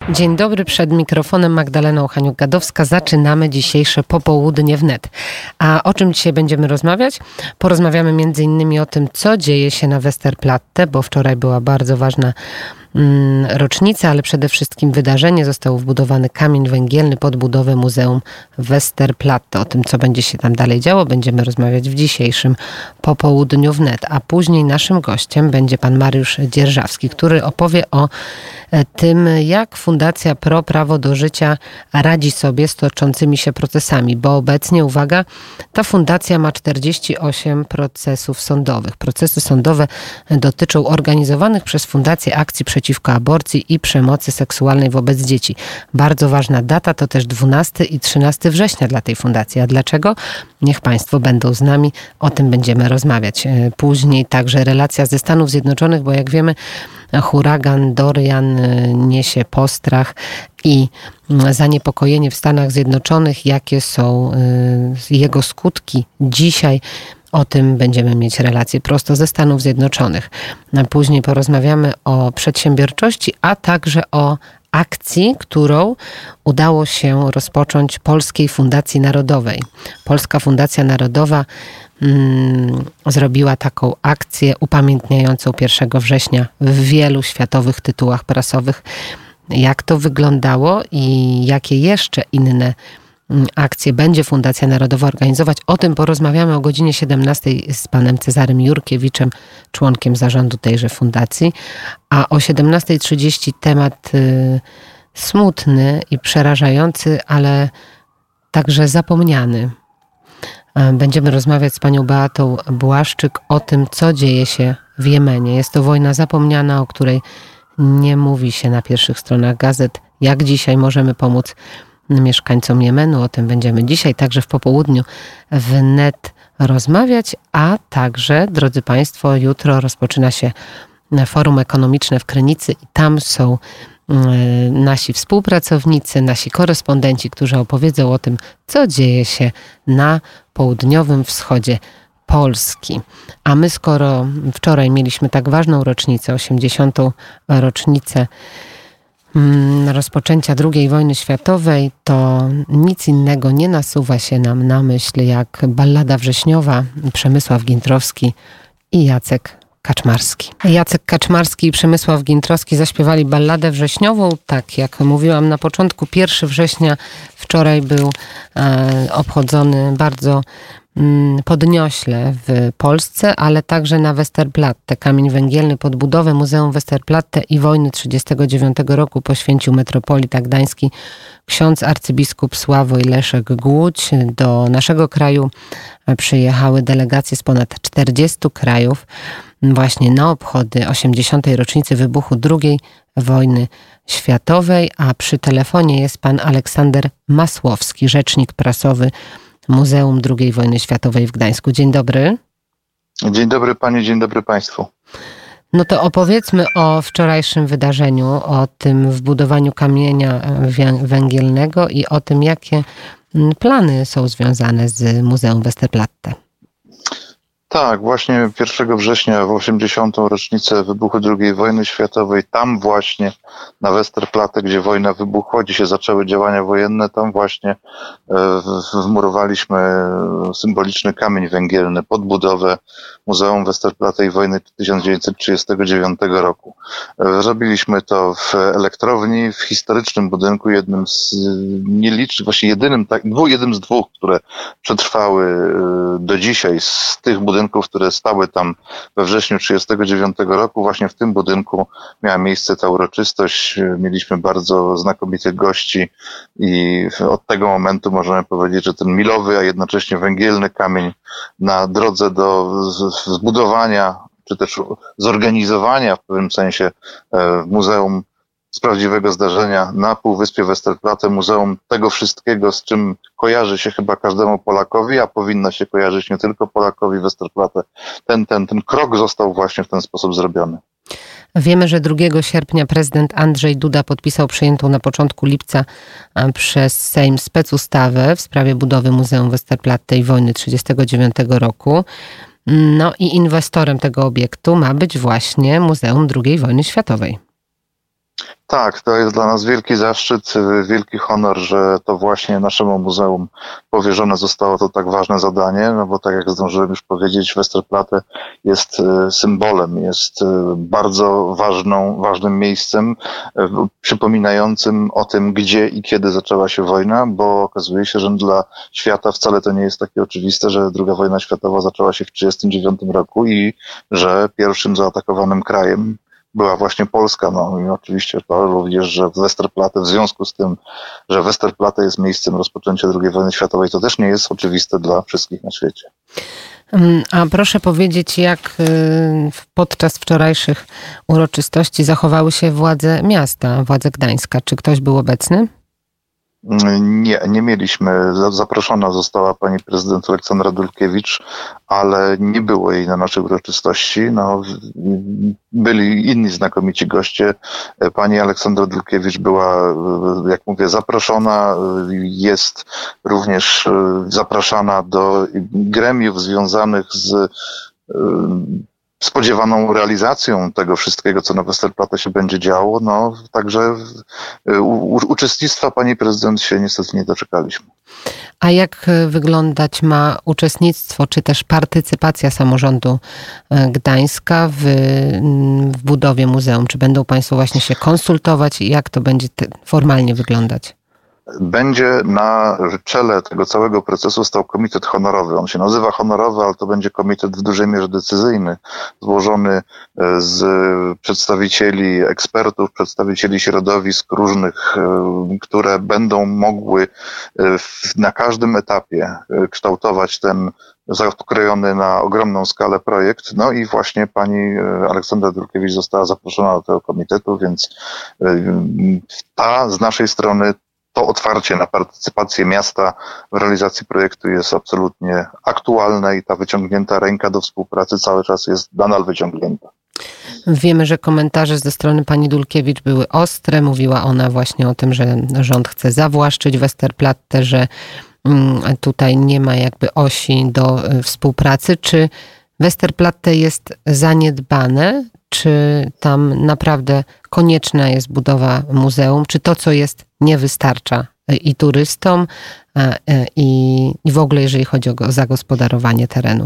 Dzień dobry, przed mikrofonem Magdalena Uchaniuk-Gadowska. Zaczynamy dzisiejsze popołudnie wnet. A o czym dzisiaj będziemy rozmawiać? Porozmawiamy m.in. o tym, co dzieje się na Westerplatte, bo wczoraj była bardzo ważna rocznica, ale przede wszystkim wydarzenie. Został wbudowany kamień węgielny pod budowę Muzeum Westerplatte. O tym, co będzie się tam dalej działo, będziemy rozmawiać w dzisiejszym popołudniu wnet. A później naszym gościem będzie pan Mariusz Dzierżawski, który opowie o tym, jak Fundacja Pro Prawo do Życia radzi sobie z toczącymi się procesami, bo obecnie, uwaga, ta fundacja ma 48 procesów sądowych. Procesy sądowe dotyczą organizowanych przez fundację akcji przeciwko aborcji i przemocy seksualnej wobec dzieci. Bardzo ważna data to też 12 i 13 września dla tej fundacji. A dlaczego? Niech Państwo będą z nami, o tym będziemy rozmawiać. Później także relacja ze Stanów Zjednoczonych, bo jak wiemy, huragan Dorian niesie postrach i zaniepokojenie w Stanach Zjednoczonych. Jakie są jego skutki dzisiaj? O tym będziemy mieć relację prosto ze Stanów Zjednoczonych. Później porozmawiamy o przedsiębiorczości, a także o akcji, którą udało się rozpocząć Polskiej Fundacji Narodowej. Polska Fundacja Narodowa zrobiła taką akcję upamiętniającą 1 września w wielu światowych tytułach prasowych. Jak to wyglądało i jakie jeszcze inne akcje będzie Fundacja Narodowa organizować? O tym porozmawiamy o godzinie 17 z panem Cezarym Jurkiewiczem, członkiem zarządu tejże fundacji. A o 17:30 temat smutny i przerażający, ale także zapomniany. Będziemy rozmawiać z panią Beatą Błaszczyk o tym, co dzieje się w Jemenie. Jest to wojna zapomniana, o której nie mówi się na pierwszych stronach gazet. Jak dzisiaj możemy pomóc mieszkańcom Jemenu? O tym będziemy dzisiaj także w popołudniu wnet rozmawiać, a także, drodzy Państwo, jutro rozpoczyna się Forum Ekonomiczne w Krynicy i tam są nasi współpracownicy, nasi korespondenci, którzy opowiedzą o tym, co dzieje się na południowym wschodzie Polski. A my, skoro wczoraj mieliśmy tak ważną rocznicę, 80. rocznicę rozpoczęcia II wojny światowej, to nic innego nie nasuwa się nam na myśl jak ballada wrześniowa, Przemysław Gintrowski i Jacek Kaczmarski. Jacek Kaczmarski i Przemysław Gintrowski zaśpiewali balladę wrześniową. Tak jak mówiłam na początku, 1 września wczoraj był obchodzony bardzo podniośle w Polsce, ale także na Westerplatte. Kamień węgielny pod budowę Muzeum Westerplatte i wojny 1939 roku poświęcił metropolita gdański ksiądz arcybiskup Sławoj Leszek Głódź. Do naszego kraju przyjechały delegacje z ponad 40 krajów właśnie na obchody 80. rocznicy wybuchu II wojny światowej, a przy telefonie jest pan Aleksander Masłowski, rzecznik prasowy Muzeum II wojny światowej w Gdańsku. Dzień dobry. Dzień dobry panie, dzień dobry państwu. No to opowiedzmy o wczorajszym wydarzeniu, o tym wbudowaniu kamienia węgielnego i o tym, jakie plany są związane z Muzeum Westerplatte. Tak, właśnie 1 września w 80. rocznicę wybuchu II wojny światowej, tam właśnie na Westerplatte, gdzie wojna wybuchła, gdzie się zaczęły działania wojenne, tam właśnie wmurowaliśmy symboliczny kamień węgielny pod budowę Muzeum Westerplatte i wojny 1939 roku. Zrobiliśmy to w elektrowni, w historycznym budynku, jednym z nielicznych, właśnie jednym z dwóch, które przetrwały do dzisiaj z tych budynków, które stały tam we wrześniu 1939 roku. Właśnie w tym budynku miała miejsce ta uroczystość. Mieliśmy bardzo znakomitych gości i od tego momentu możemy powiedzieć, że ten milowy, a jednocześnie węgielny kamień na drodze do zbudowania, czy też zorganizowania w pewnym sensie muzeum z prawdziwego zdarzenia na Półwyspie Westerplatte, muzeum tego wszystkiego, z czym kojarzy się chyba każdemu Polakowi, a powinno się kojarzyć nie tylko Polakowi Westerplatte. Ten krok został właśnie w ten sposób zrobiony. Wiemy, że 2 sierpnia prezydent Andrzej Duda podpisał przyjętą na początku lipca przez Sejm specustawę w sprawie budowy Muzeum Westerplatte i wojny 1939 roku. No i inwestorem tego obiektu ma być właśnie Muzeum II wojny światowej. Tak, to jest dla nas wielki zaszczyt, wielki honor, że to właśnie naszemu muzeum powierzone zostało to tak ważne zadanie, no bo tak jak zdążyłem już powiedzieć, Westerplatte jest symbolem, jest bardzo ważnym miejscem, przypominającym o tym, gdzie i kiedy zaczęła się wojna, bo okazuje się, że dla świata wcale to nie jest takie oczywiste, że II wojna światowa zaczęła się w 1939 roku i że pierwszym zaatakowanym krajem była właśnie Polska. No i oczywiście to również, że Westerplatte, w związku z tym, że Westerplatte jest miejscem rozpoczęcia II wojny światowej, to też nie jest oczywiste dla wszystkich na świecie. A proszę powiedzieć, jak podczas wczorajszych uroczystości zachowały się władze miasta, władze Gdańska? Czy ktoś był obecny? Nie mieliśmy. Zaproszona została pani prezydent Aleksandra Dulkiewicz, ale nie było jej na naszej uroczystości. No, byli inni znakomici goście. Pani Aleksandra Dulkiewicz była, jak mówię, zaproszona. Jest również zapraszana do gremiów związanych z spodziewaną realizacją tego wszystkiego, co na Westerplatte się będzie działo. No, także uczestnictwa pani prezydent się niestety nie doczekaliśmy. A jak wyglądać ma uczestnictwo, czy też partycypacja samorządu Gdańska w budowie muzeum? Czy będą państwo właśnie się konsultować i jak to będzie formalnie wyglądać? Będzie na czele tego całego procesu stał komitet honorowy. On się nazywa honorowy, ale to będzie komitet w dużej mierze decyzyjny, złożony z przedstawicieli ekspertów, przedstawicieli środowisk różnych, które będą mogły na każdym etapie kształtować ten zakrojony na ogromną skalę projekt. No i właśnie pani Aleksandra Dulkiewicz została zaproszona do tego komitetu, więc z naszej strony to otwarcie na partycypację miasta w realizacji projektu jest absolutnie aktualne i ta wyciągnięta ręka do współpracy cały czas jest nadal wyciągnięta. Wiemy, że komentarze ze strony pani Dulkiewicz były ostre. Mówiła ona właśnie o tym, że rząd chce zawłaszczyć Westerplatte, że tutaj nie ma jakby osi do współpracy. Czy Westerplatte jest zaniedbane? Czy tam naprawdę konieczna jest budowa muzeum? Czy to, co jest, nie wystarcza i turystom, i w ogóle, jeżeli chodzi o zagospodarowanie terenu?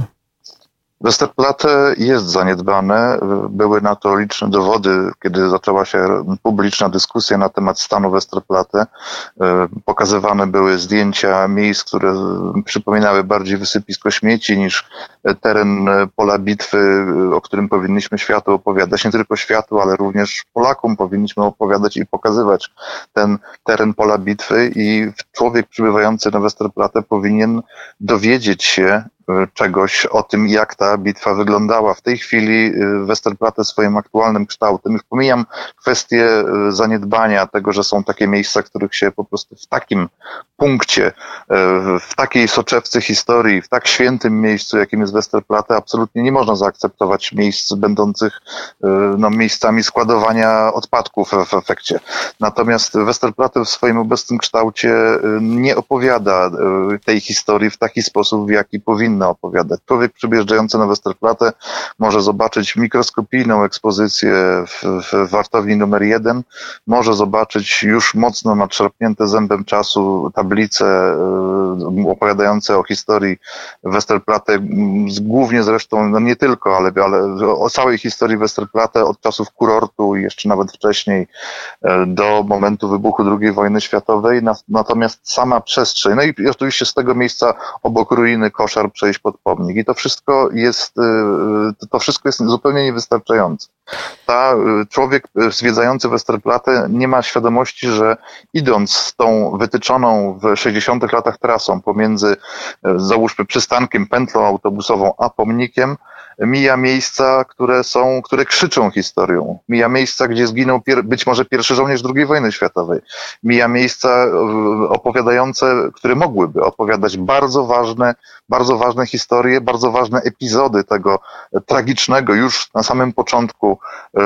Westerplatte jest zaniedbane. Były na to liczne dowody, kiedy zaczęła się publiczna dyskusja na temat stanu Westerplatte. Pokazywane były zdjęcia miejsc, które przypominały bardziej wysypisko śmieci niż teren pola bitwy, o którym powinniśmy światu opowiadać. Nie tylko światu, ale również Polakom powinniśmy opowiadać i pokazywać ten teren pola bitwy i człowiek przybywający na Westerplatte powinien dowiedzieć się czegoś o tym, jak ta bitwa wyglądała. W tej chwili Westerplatte swoim aktualnym kształtem, już pomijam kwestię zaniedbania tego, że są takie miejsca, których się po prostu w takim punkcie, w takiej soczewce historii, w tak świętym miejscu, jakim jest Westerplatte, absolutnie nie można zaakceptować miejsc będących miejscami składowania odpadków w efekcie. Natomiast Westerplatte w swoim obecnym kształcie nie opowiada tej historii w taki sposób, w jaki powinna opowiadać. Człowiek przyjeżdżający na Westerplatte może zobaczyć mikroskopijną ekspozycję w wartowni numer 1, może zobaczyć już mocno nadszarpnięte zębem czasu tablice opowiadające o historii Westerplatte, głównie zresztą, no nie tylko, ale o całej historii Westerplatte od czasów kurortu i jeszcze nawet wcześniej do momentu wybuchu II wojny światowej. Natomiast sama przestrzeń, no i oczywiście z tego miejsca obok ruiny koszar przejść pod pomnik. I to wszystko jest zupełnie niewystarczające. Człowiek zwiedzający Westerplatte nie ma świadomości, że idąc tą wytyczoną w 60 latach trasą pomiędzy, załóżmy, przystankiem, pętlą autobusową a pomnikiem, mija miejsca, które krzyczą historią. Mija miejsca, gdzie zginął być może pierwszy żołnierz II wojny światowej. Mija miejsca opowiadające, które mogłyby opowiadać bardzo ważne historie, bardzo ważne epizody tego tragicznego już na samym początku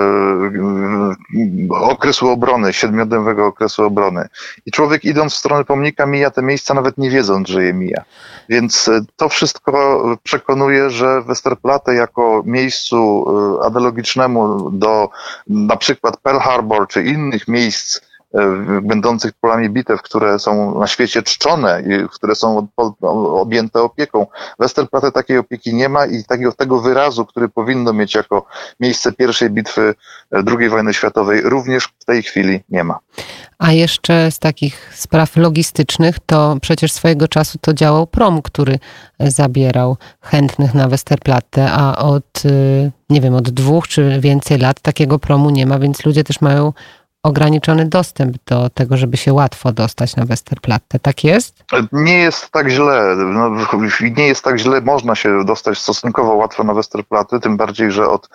okresu obrony, 7-dniowego okresu obrony. I człowiek, idąc w stronę pomnika, mija te miejsca nawet nie wiedząc, że je mija. Więc to wszystko przekonuje, że Westerplatte jako miejscu analogicznemu do na przykład Pearl Harbor czy innych miejsc będących polami bitew, które są na świecie czczone i które są objęte opieką. Westerplatte takiej opieki nie ma i tego wyrazu, który powinno mieć jako miejsce pierwszej bitwy II wojny światowej, również w tej chwili nie ma. A jeszcze z takich spraw logistycznych, to przecież swojego czasu to działał prom, który zabierał chętnych na Westerplatte, a od 2 czy więcej lat takiego promu nie ma, więc ludzie też mają ograniczony dostęp do tego, żeby się łatwo dostać na Westerplatte. Tak jest? Nie jest tak źle. Nie jest tak źle. Można się dostać stosunkowo łatwo na Westerplatte, tym bardziej, że od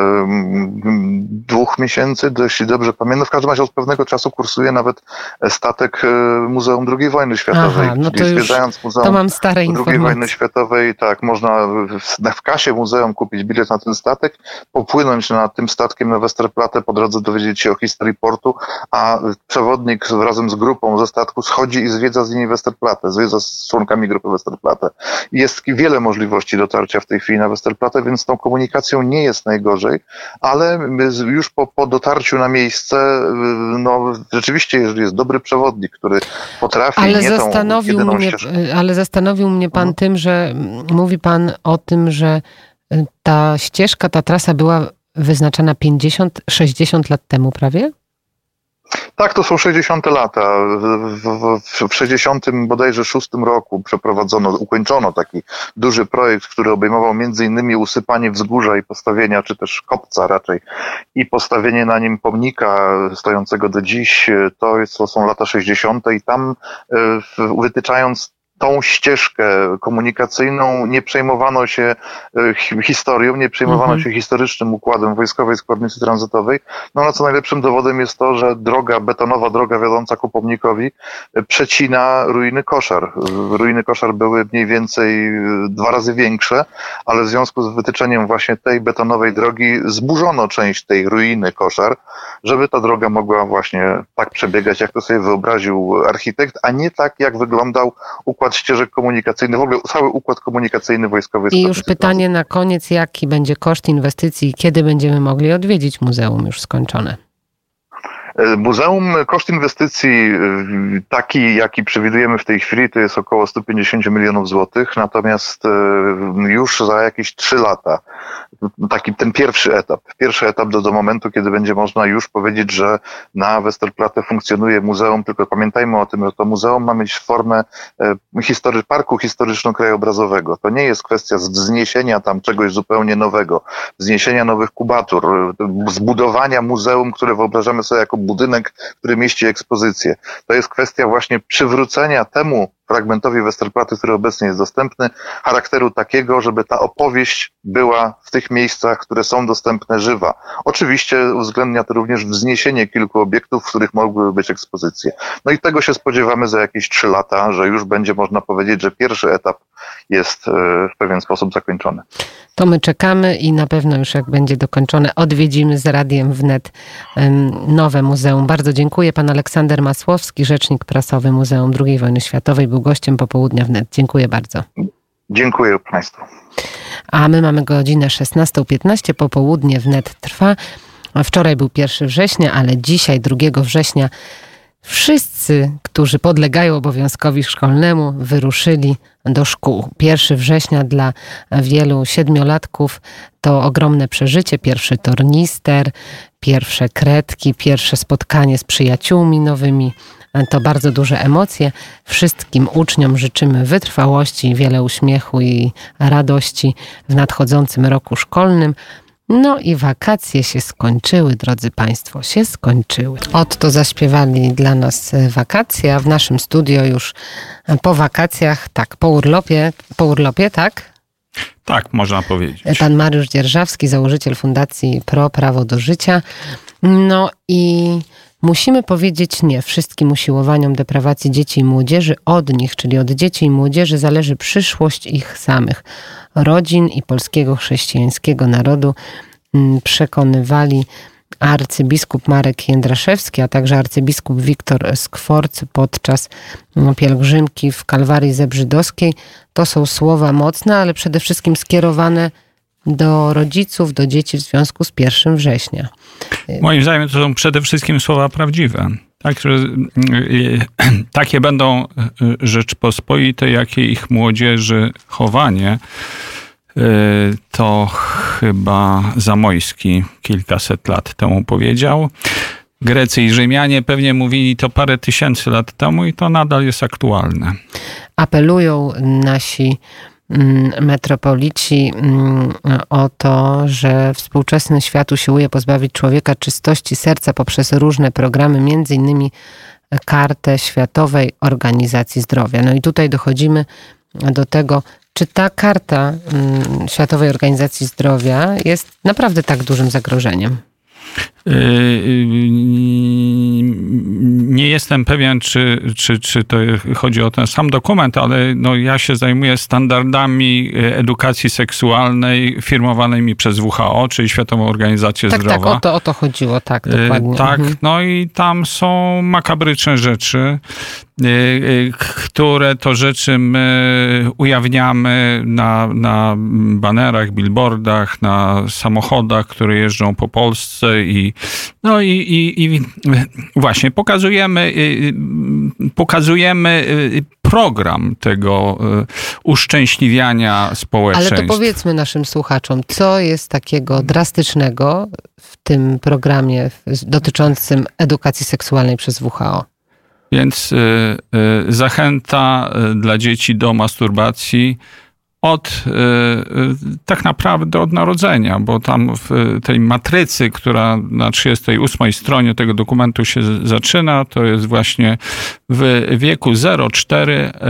2 miesięcy, jeśli dobrze pamiętam, w każdym razie od pewnego czasu kursuje nawet statek Muzeum II Wojny Światowej. Aha, no to już zwiedzając Muzeum to mam stare II Wojny Światowej, tak, można w kasie muzeum kupić bilet na ten statek, popłynąć nad tym statkiem na Westerplatte, po drodze dowiedzieć się o historii portu, a przewodnik razem z grupą ze statku schodzi i zwiedza z nimi Westerplatte, zwiedza z członkami grupy Westerplatte. Jest wiele możliwości dotarcia w tej chwili na Westerplatte, więc z tą komunikacją nie jest najgorzej, ale już po dotarciu na miejsce, no rzeczywiście, jeżeli jest dobry przewodnik, który potrafi Ale zastanowił mnie pan tym, że mówi pan o tym, że ta ścieżka, ta trasa była wyznaczana 50-60 lat temu prawie? Tak, to są 60 lata. W 60 bodajże 6 roku ukończono taki duży projekt, który obejmował między innymi usypanie wzgórza i postawienia, czy też kopca raczej, i postawienie na nim pomnika stojącego do dziś. To są lata 60. i tam wytyczając tą ścieżkę komunikacyjną nie przejmowano się historią, nie przejmowano się historycznym układem wojskowej składnicy tranzytowej. No na co najlepszym dowodem jest to, że betonowa droga wiodąca ku pomnikowi przecina ruiny Koszar. Ruiny Koszar były mniej więcej 2 razy większe, ale w związku z wytyczeniem właśnie tej betonowej drogi zburzono część tej ruiny Koszar, żeby ta droga mogła właśnie tak przebiegać, jak to sobie wyobraził architekt, a nie tak, jak wyglądał układ ścieżek komunikacyjnych, w ogóle cały układ komunikacyjny wojskowy. I już pytanie na koniec, jaki będzie koszt inwestycji i kiedy będziemy mogli odwiedzić muzeum już skończone? Muzeum, koszt inwestycji taki, jaki przewidujemy w tej chwili, to jest około 150 milionów złotych, natomiast już za jakieś 3 lata, ten pierwszy etap do momentu, kiedy będzie można już powiedzieć, że na Westerplatte funkcjonuje muzeum, tylko pamiętajmy o tym, że to muzeum ma mieć formę parku historyczno-krajobrazowego. To nie jest kwestia wzniesienia tam czegoś zupełnie nowego, wzniesienia nowych kubatur, zbudowania muzeum, które wyobrażamy sobie jako budynek, który mieści ekspozycję. To jest kwestia właśnie przywrócenia temu fragmentowi Westerplatte, który obecnie jest dostępny, charakteru takiego, żeby ta opowieść była w tych miejscach, które są dostępne, żywa. Oczywiście uwzględnia to również wzniesienie kilku obiektów, w których mogłyby być ekspozycje. No i tego się spodziewamy za jakieś 3 lata, że już będzie można powiedzieć, że pierwszy etap jest w pewien sposób zakończony. To my czekamy i na pewno już jak będzie dokończone, odwiedzimy z Radiem Wnet nowe muzeum. Bardzo dziękuję. Pan Aleksander Masłowski, rzecznik prasowy Muzeum II Wojny Światowej, był gościem Popołudnia Wnet. Dziękuję bardzo. Dziękuję Państwu. A my mamy godzinę 16:15. Popołudnie Wnet trwa. Wczoraj był 1 września, ale dzisiaj 2 września wszyscy, którzy podlegają obowiązkowi szkolnemu, wyruszyli do szkół. 1 września dla wielu 7-latków to ogromne przeżycie. Pierwszy tornister, pierwsze kredki, pierwsze spotkanie z przyjaciółmi nowymi. To bardzo duże emocje. Wszystkim uczniom życzymy wytrwałości, wiele uśmiechu i radości w nadchodzącym roku szkolnym. No i wakacje się skończyły, drodzy Państwo, się skończyły. Otto zaśpiewali dla nas wakacje, a w naszym studio już po wakacjach, tak, po urlopie, tak? Tak, można powiedzieć. Pan Mariusz Dzierżawski, założyciel Fundacji Pro Prawo do Życia. No i musimy powiedzieć nie wszystkim usiłowaniom deprawacji dzieci i młodzieży. Od nich, czyli od dzieci i młodzieży, zależy przyszłość ich samych, rodzin i polskiego chrześcijańskiego narodu, przekonywali arcybiskup Marek Jędraszewski, a także arcybiskup Wiktor Skworc podczas pielgrzymki w Kalwarii Zebrzydowskiej. To są słowa mocne, ale przede wszystkim skierowane do rodziców, do dzieci w związku z 1 września? Moim zdaniem to są przede wszystkim słowa prawdziwe. Tak, że takie będą Rzeczpospolite, jakie ich młodzieży chowanie. To chyba Zamojski kilkaset lat temu powiedział. Grecy i Rzymianie pewnie mówili to parę tysięcy lat temu i to nadal jest aktualne. Apelują nasi metropolici o to, że współczesny świat usiłuje pozbawić człowieka czystości serca poprzez różne programy, między innymi Kartę Światowej Organizacji Zdrowia. No i tutaj dochodzimy do tego, czy ta Karta Światowej Organizacji Zdrowia jest naprawdę tak dużym zagrożeniem? Nie jestem pewien, czy to chodzi o ten sam dokument, ale no ja się zajmuję standardami edukacji seksualnej firmowanymi przez WHO, czyli Światową Organizację Zdrowia. Tak, o to chodziło, tak, dokładnie. Tak, no i tam są makabryczne rzeczy, które to rzeczy my ujawniamy na banerach, billboardach, na samochodach, które jeżdżą po Polsce i właśnie pokazujemy program tego uszczęśliwiania społeczeństwa. Ale to powiedzmy naszym słuchaczom, co jest takiego drastycznego w tym programie dotyczącym edukacji seksualnej przez WHO? Więc zachęta dla dzieci do masturbacji tak naprawdę od narodzenia, bo tam w tej matrycy, która na 38 stronie tego dokumentu się zaczyna, to jest właśnie w wieku 0-4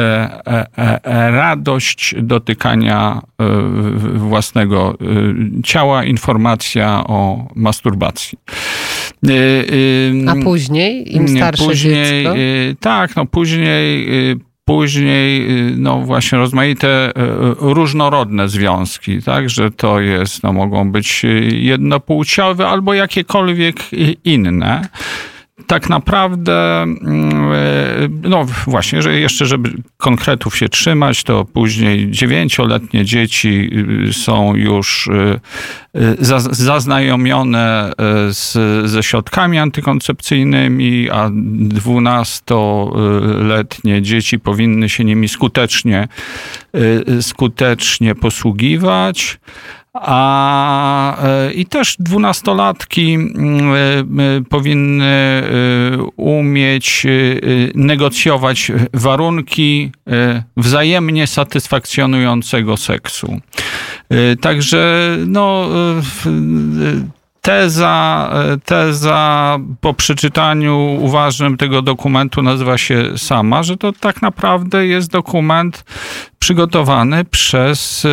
radość dotykania własnego ciała, informacja o masturbacji. A później, im starsze dziecko? Tak, no Później, no właśnie rozmaite różnorodne związki, tak, że to jest, no mogą być jednopłciowe albo jakiekolwiek inne. Tak naprawdę, no właśnie, że jeszcze, żeby konkretów się trzymać, to później 9-letnie dzieci są już zaznajomione ze środkami antykoncepcyjnymi, a 12-letnie dzieci powinny się nimi skutecznie posługiwać. I też 12-latki powinny umieć negocjować warunki wzajemnie satysfakcjonującego seksu. Także no, teza po przeczytaniu uważnym tego dokumentu nazywa się sama, że to tak naprawdę jest dokument przygotowany przez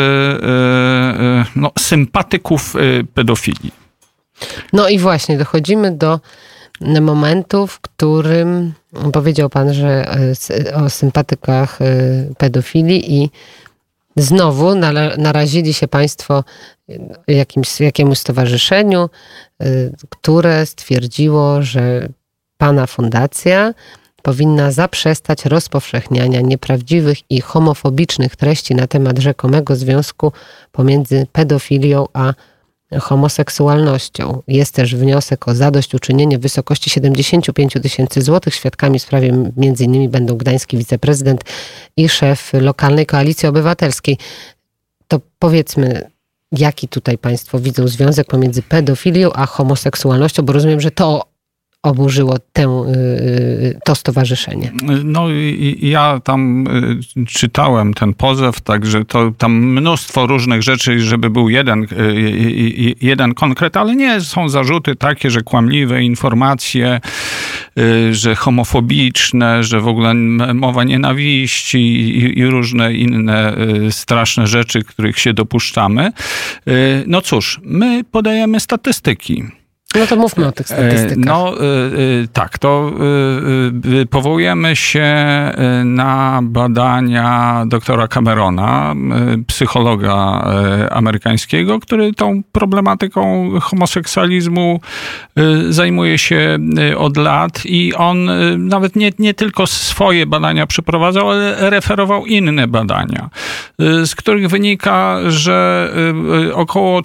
sympatyków pedofilii. No i właśnie dochodzimy do momentu, w którym powiedział pan, że o sympatykach pedofilii i znowu narazili się państwo jakiemuś stowarzyszeniu, które stwierdziło, że pana fundacja powinna zaprzestać rozpowszechniania nieprawdziwych i homofobicznych treści na temat rzekomego związku pomiędzy pedofilią a homoseksualnością. Jest też wniosek o zadośćuczynienie w wysokości 75 000 złotych. Świadkami w sprawie m.in. będą gdański wiceprezydent i szef lokalnej Koalicji Obywatelskiej. To powiedzmy, jaki tutaj państwo widzą związek pomiędzy pedofilią a homoseksualnością, bo rozumiem, że to oburzyło to stowarzyszenie. No ja tam czytałem ten pozew, także to tam mnóstwo różnych rzeczy, żeby był jeden konkret, ale nie są zarzuty takie, że kłamliwe informacje, że homofobiczne, że w ogóle mowa nienawiści i różne inne straszne rzeczy, których się dopuszczamy. No cóż, my podajemy statystyki. No to mówmy o tych statystykach. Tak, to powołujemy się na badania doktora Camerona, psychologa amerykańskiego, który tą problematyką homoseksualizmu zajmuje się od lat i on nawet nie tylko swoje badania przeprowadzał, ale referował inne badania, z których wynika, że około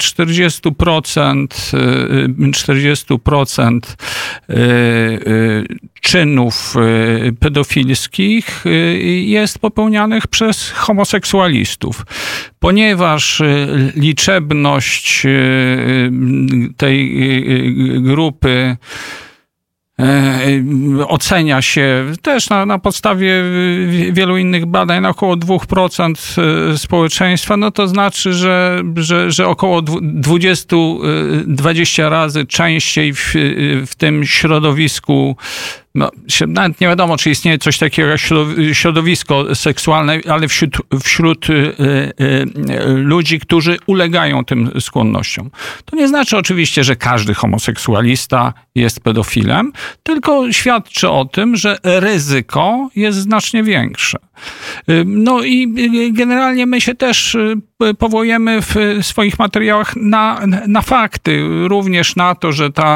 40% czynów pedofilskich jest popełnianych przez homoseksualistów. Ponieważ liczebność tej grupy ocenia się też na podstawie wielu innych badań na około 2% społeczeństwa, no to znaczy, że około 20 razy częściej w tym środowisku, nawet nie wiadomo, czy istnieje coś takiego jak środowisko seksualne, ale wśród ludzi, którzy ulegają tym skłonnościom. To nie znaczy oczywiście, że każdy homoseksualista jest pedofilem, tylko świadczy o tym, że ryzyko jest znacznie większe. No i generalnie my się też powołujemy w swoich materiałach na fakty, również na to, że ta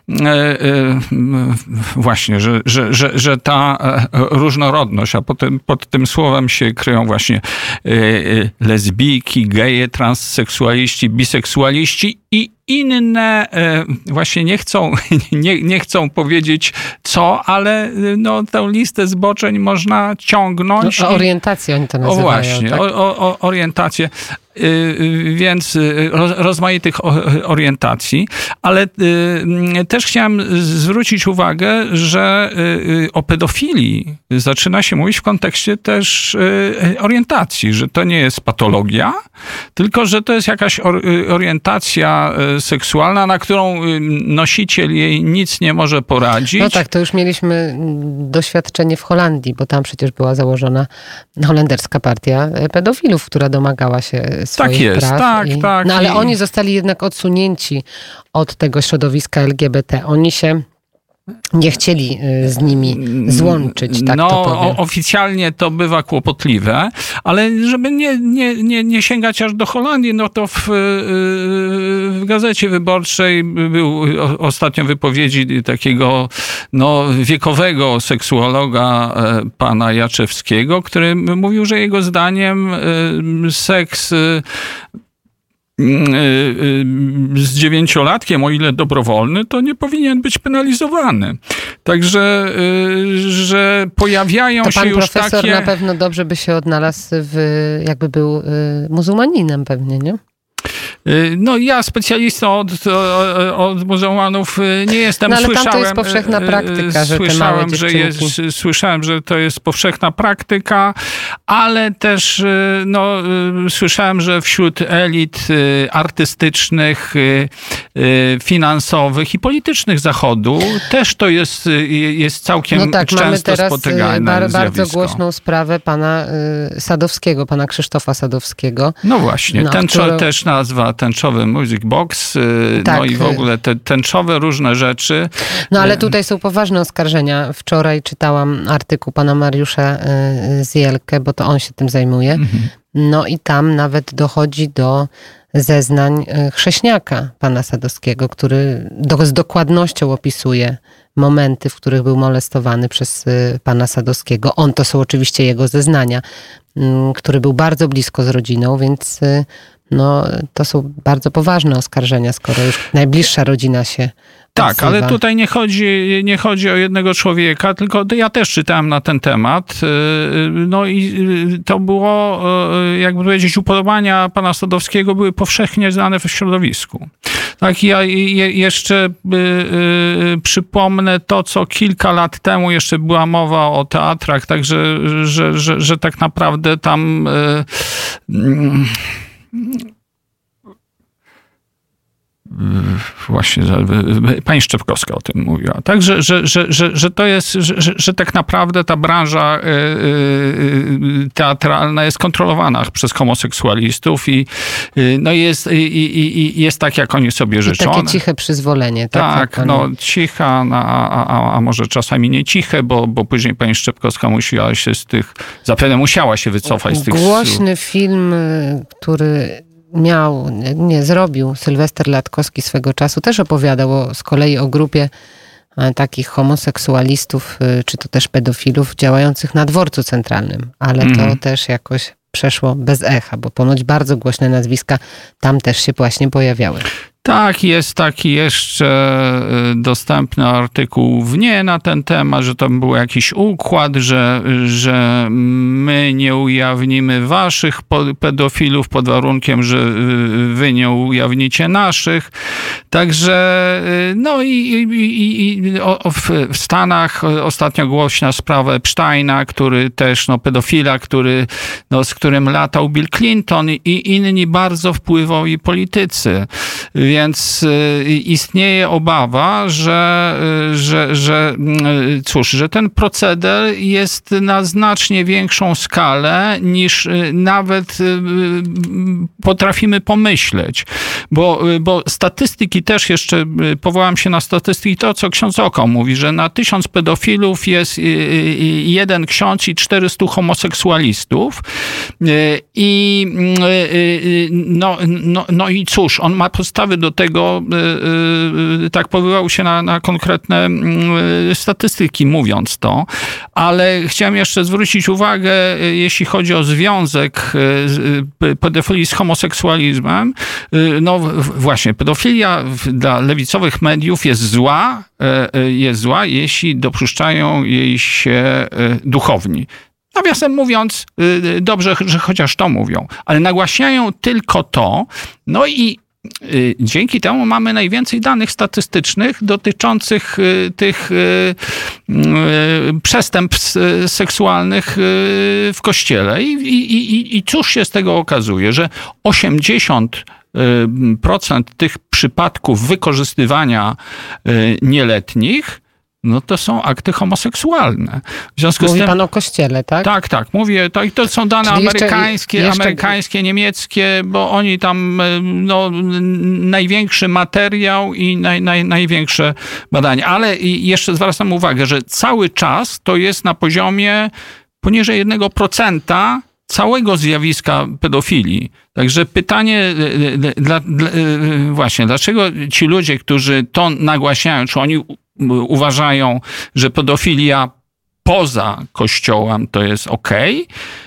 właśnie, że ta różnorodność, a pod tym słowem się kryją właśnie lesbijki, geje, transseksualiści, biseksualiści i inne, właśnie nie chcą powiedzieć co, ale no, tę listę zboczeń można ciągnąć. No, orientację oni to nazywają. O właśnie, tak? Orientację. Więc rozmaitych orientacji, ale też chciałem zwrócić uwagę, że o pedofilii zaczyna się mówić w kontekście też orientacji, że to nie jest patologia, tylko że to jest jakaś orientacja seksualna, na którą nosiciel jej nic nie może poradzić. No tak, to już mieliśmy doświadczenie w Holandii, bo tam przecież była założona holenderska partia pedofilów, która domagała się swoich praw. Tak. No ale oni zostali jednak odsunięci od tego środowiska LGBT. Oni się nie chcieli z nimi złączyć, tak to powiem. Oficjalnie to bywa kłopotliwe, ale żeby nie sięgać aż do Holandii, no to w Gazecie Wyborczej był ostatnio wypowiedzi takiego wiekowego seksuologa pana Jaczewskiego, który mówił, że jego zdaniem seks z 9-latkiem, o ile dobrowolny, to nie powinien być penalizowany. Także, że pojawiają to się pan już profesor takie... na pewno dobrze by się odnalazł jakby był muzułmaninem pewnie, nie? No ja specjalistą od muzułmanów nie jestem. No ale tam to jest powszechna praktyka, że te małe dziewczynki... Słyszałem, że to jest powszechna praktyka, ale też słyszałem, że wśród elit artystycznych, finansowych i politycznych Zachodu też to jest całkiem często spotykane mamy teraz bardzo zjawisko. głośną sprawę pana Sadowskiego, pana Krzysztofa Sadowskiego. No właśnie, też nazwa tęczowy Music Box, tak. No i w ogóle te tęczowe różne rzeczy. No ale tutaj są poważne oskarżenia. Wczoraj czytałam artykuł pana Mariusza Zjelkę, bo to on się tym zajmuje. No i tam nawet dochodzi do zeznań chrześniaka pana Sadowskiego, który z dokładnością opisuje momenty, w których był molestowany przez pana Sadowskiego. To są oczywiście jego zeznania, który był bardzo blisko z rodziną, więc to są bardzo poważne oskarżenia, skoro już najbliższa rodzina się tak, odzywa. ale tutaj nie chodzi o jednego człowieka, tylko ja też czytałem na ten temat. No i to było, jakby powiedzieć, upodobania pana Sadowskiego były powszechnie znane w środowisku. Tak, ja jeszcze przypomnę to, co kilka lat temu jeszcze była mowa o teatrach, także, że tak naprawdę tam... właśnie pani Szczepkowska o tym mówiła. Tak, że to jest, że tak naprawdę ta branża teatralna jest kontrolowana przez homoseksualistów i jest tak, jak oni sobie życzą. I takie ciche przyzwolenie. Tak, cicha, a może czasami nie ciche, bo później pani Szczepkowska zapewne musiała się wycofać z tych... Głośny film, który zrobił Sylwester Latkowski swego czasu, też opowiadał z kolei o grupie takich homoseksualistów, czy to też pedofilów działających na dworcu centralnym, ale to też jakoś przeszło bez echa, bo ponoć bardzo głośne nazwiska tam też się właśnie pojawiały. Tak, jest taki jeszcze dostępny artykuł w Nie na ten temat, że to był jakiś układ, że my nie ujawnimy waszych pedofilów pod warunkiem, że wy nie ujawnicie naszych. Także w Stanach ostatnio głośna sprawa Epsteina, który też pedofila, z którym latał Bill Clinton i inni bardzo wpływowi politycy. Więc istnieje obawa, że ten proceder jest na znacznie większą skalę niż nawet potrafimy pomyśleć. Bo statystyki też jeszcze, powołam się na statystyki, to co ksiądz Oko mówi, że na 1000 pedofilów jest 1 ksiądz i 400 homoseksualistów. I cóż, on ma podstawy do tego, tak powołał się na konkretne statystyki, mówiąc to, ale chciałem jeszcze zwrócić uwagę, jeśli chodzi o związek pedofilii z homoseksualizmem, właśnie pedofilia dla lewicowych mediów jest zła, jeśli dopuszczają jej się duchowni. Nawiasem mówiąc, dobrze, że chociaż to mówią, ale nagłaśniają tylko to, i dzięki temu mamy najwięcej danych statystycznych dotyczących tych przestępstw seksualnych w Kościele. I cóż się z tego okazuje, że 80% tych przypadków wykorzystywania nieletnich to są akty homoseksualne. W związku Mówi pan o Kościele, tak? Tak, mówię. To są dane amerykańskie, niemieckie, bo oni tam największy materiał i największe badania. Ale jeszcze zwracam uwagę, że cały czas to jest na poziomie poniżej 1% całego zjawiska pedofilii. Także pytanie właśnie, dlaczego ci ludzie, którzy to nagłaśniają, czy oni uważają, że pedofilia poza Kościołem to jest okej,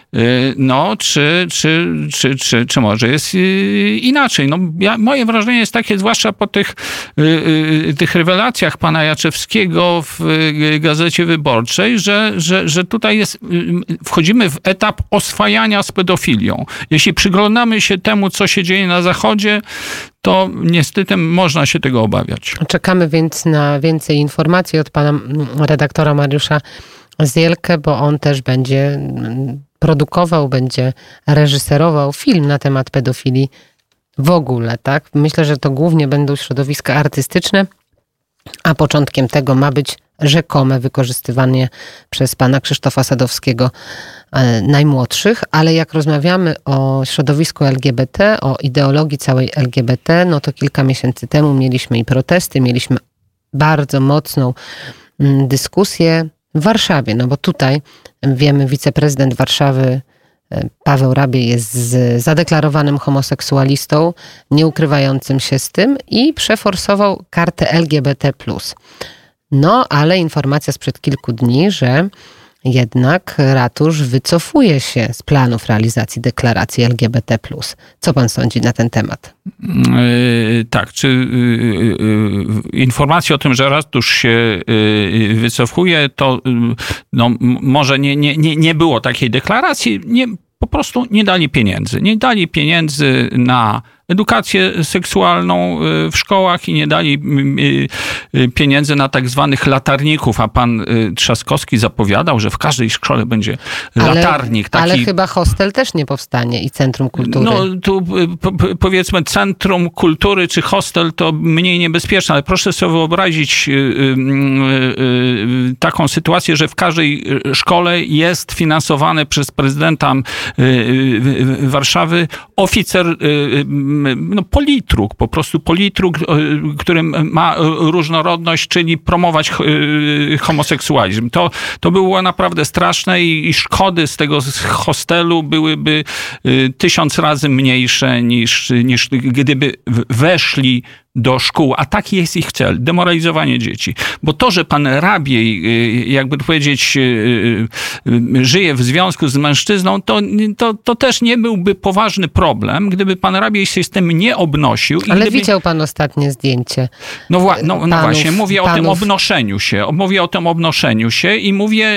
czy może jest inaczej. Moje wrażenie jest takie, zwłaszcza po tych rewelacjach pana Jaczewskiego w Gazecie Wyborczej, że tutaj wchodzimy w etap oswajania z pedofilią. Jeśli przyglądamy się temu, co się dzieje na Zachodzie, to niestety można się tego obawiać. Czekamy więc na więcej informacji od pana redaktora Mariusza Zielkę, bo on też będzie produkował, będzie reżyserował film na temat pedofilii w ogóle, tak? Myślę, że to głównie będą środowiska artystyczne, a początkiem tego ma być rzekome wykorzystywanie przez pana Krzysztofa Sadowskiego najmłodszych, ale jak rozmawiamy o środowisku LGBT, o ideologii całej LGBT, to kilka miesięcy temu mieliśmy i protesty, mieliśmy bardzo mocną dyskusję w Warszawie, bo tutaj wiemy, wiceprezydent Warszawy Paweł Rabiej jest zadeklarowanym homoseksualistą, nie ukrywającym się z tym i przeforsował kartę LGBT+. Ale informacja sprzed kilku dni, że jednak ratusz wycofuje się z planów realizacji deklaracji LGBT+. Co pan sądzi na ten temat? Tak, czy informacja o tym, że ratusz się wycofuje, to może nie było takiej deklaracji, po prostu nie dali pieniędzy. Nie dali pieniędzy na edukację seksualną w szkołach i nie dali pieniędzy na tak zwanych latarników, a pan Trzaskowski zapowiadał, że w każdej szkole będzie latarnik. Ale chyba hostel też nie powstanie i Centrum Kultury. No tu powiedzmy Centrum Kultury czy hostel to mniej niebezpieczne, ale proszę sobie wyobrazić taką sytuację, że w każdej szkole jest finansowany przez prezydenta Warszawy oficer, politruk, po prostu politruk, który ma różnorodność, czyli promować homoseksualizm. To było naprawdę straszne i szkody z tego hostelu byłyby 1000 razy mniejsze niż gdyby weszli do szkół, a taki jest ich cel, demoralizowanie dzieci. Bo to, że pan Rabiej, jakby to powiedzieć, żyje w związku z mężczyzną, to też nie byłby poważny problem, gdyby pan Rabiej się z tym nie obnosił. Ale widział pan ostatnie zdjęcie. No właśnie, mówię o tym obnoszeniu się i mówię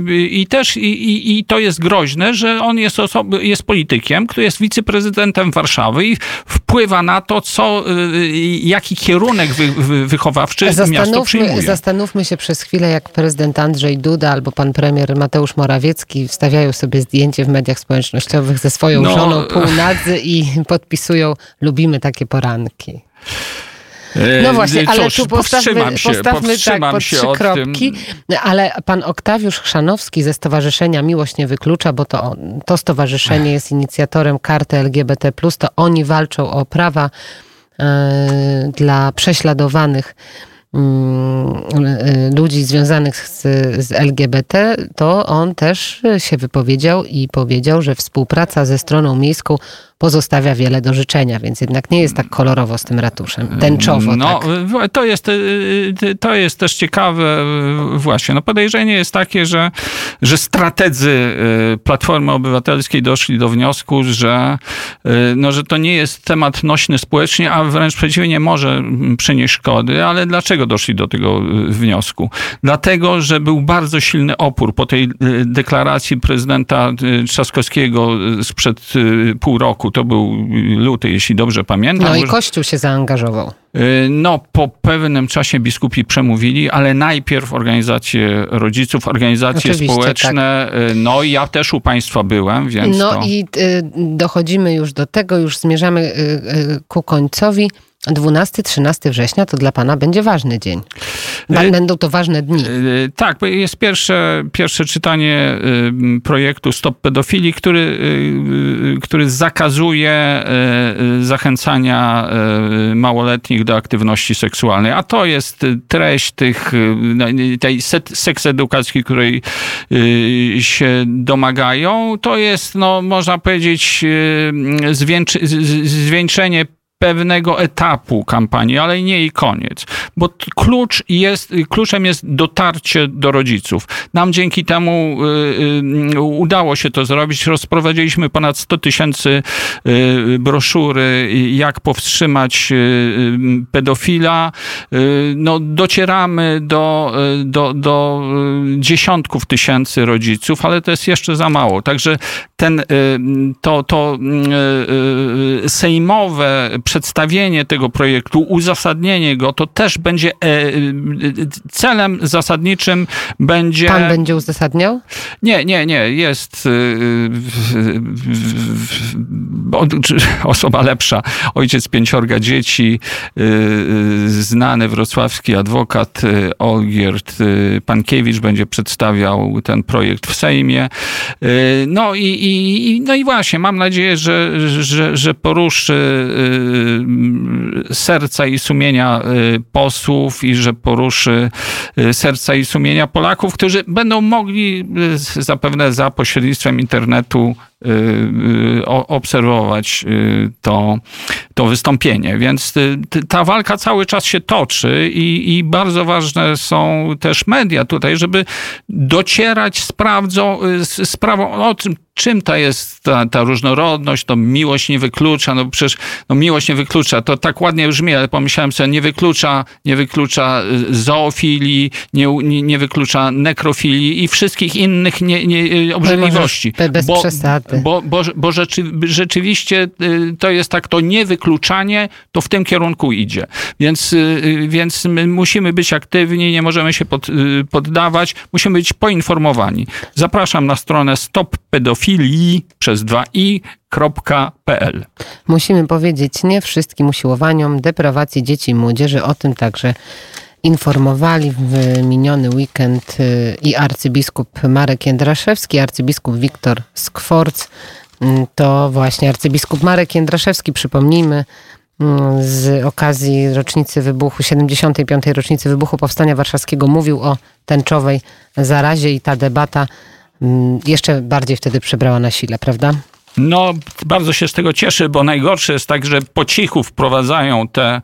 i to jest groźne, że on jest politykiem, który jest wiceprezydentem Warszawy i wpływa na to, jaki kierunek wychowawczy miasto przyjmuje. Zastanówmy się przez chwilę, jak prezydent Andrzej Duda albo pan premier Mateusz Morawiecki wstawiają sobie zdjęcie w mediach społecznościowych ze swoją żoną półnadzy i podpisują: lubimy takie poranki. No właśnie, ale tu postawmy tak pod 3 kropki. Ale pan Oktawiusz Chrzanowski ze Stowarzyszenia Miłość Nie Wyklucza, bo to stowarzyszenie jest inicjatorem karty LGBT+, to oni walczą o prawa dla prześladowanych ludzi związanych z LGBT, to on też się wypowiedział i powiedział, że współpraca ze stroną miejską pozostawia wiele do życzenia, więc jednak nie jest tak kolorowo z tym ratuszem, tęczowo. No, tak. To jest też ciekawe właśnie. No, podejrzenie jest takie, że strategzy Platformy Obywatelskiej doszli do wniosku, że to nie jest temat nośny społecznie, a wręcz przeciwnie, może przynieść szkody. Ale dlaczego doszli do tego wniosku? Dlatego, że był bardzo silny opór po tej deklaracji prezydenta Trzaskowskiego sprzed pół roku. To był luty, jeśli dobrze pamiętam. No i Kościół się zaangażował. No, po pewnym czasie biskupi przemówili, ale najpierw organizacje rodziców, organizacje społeczne. Tak. No i ja też u państwa byłem, więc i dochodzimy już do tego, już zmierzamy ku końcowi. 12-13 września to dla pana będzie ważny dzień. Będą to ważne dni. Tak, jest pierwsze czytanie projektu Stop Pedofilii, który zakazuje zachęcania małoletnich do aktywności seksualnej. A to jest treść tej seks edukacji, której się domagają. To jest, można powiedzieć, zwieńczenie pewnego etapu kampanii, ale nie jej koniec. Bo kluczem jest dotarcie do rodziców. Nam dzięki temu udało się to zrobić. Rozprowadziliśmy ponad 100 000 broszury, jak powstrzymać pedofila. Docieramy do dziesiątków tysięcy rodziców, ale to jest jeszcze za mało. Także to sejmowe przedstawienie tego projektu, uzasadnienie go, to też będzie celem zasadniczym będzie... Pan będzie uzasadniał? Nie. Jest osoba lepsza. Ojciec 5 dzieci, znany wrocławski adwokat Olgierd Pankiewicz będzie przedstawiał ten projekt w Sejmie. No i właśnie, mam nadzieję, że poruszy serca i sumienia posłów i że poruszy serca i sumienia Polaków, którzy będą mogli zapewne za pośrednictwem internetu obserwować to wystąpienie. Więc ta walka cały czas się toczy i bardzo ważne są też media tutaj, żeby docierać z sprawą o tym, czym to jest ta różnorodność, to miłość nie wyklucza, przecież miłość nie wyklucza, to tak ładnie brzmi, ale pomyślałem sobie, nie wyklucza zoofilii, nie wyklucza nekrofilii i wszystkich innych obrzydliwości. Bez przesady. niestety. Bo rzeczywiście to jest tak, to niewykluczanie, to w tym kierunku idzie. Więc my musimy być aktywni, nie możemy się poddawać, musimy być poinformowani. Zapraszam na stronę stoppedofilii.pl. Musimy powiedzieć nie wszystkim usiłowaniom deprawacji dzieci i młodzieży. O tym także informowali w miniony weekend i arcybiskup Marek Jędraszewski, arcybiskup Wiktor Skworc. To właśnie arcybiskup Marek Jędraszewski, przypomnijmy, z okazji rocznicy wybuchu, 75. rocznicy wybuchu Powstania Warszawskiego mówił o tęczowej zarazie i ta debata jeszcze bardziej wtedy przybrała na sile, prawda? No, bardzo się z tego cieszę, bo najgorsze jest tak, że po cichu wprowadzają te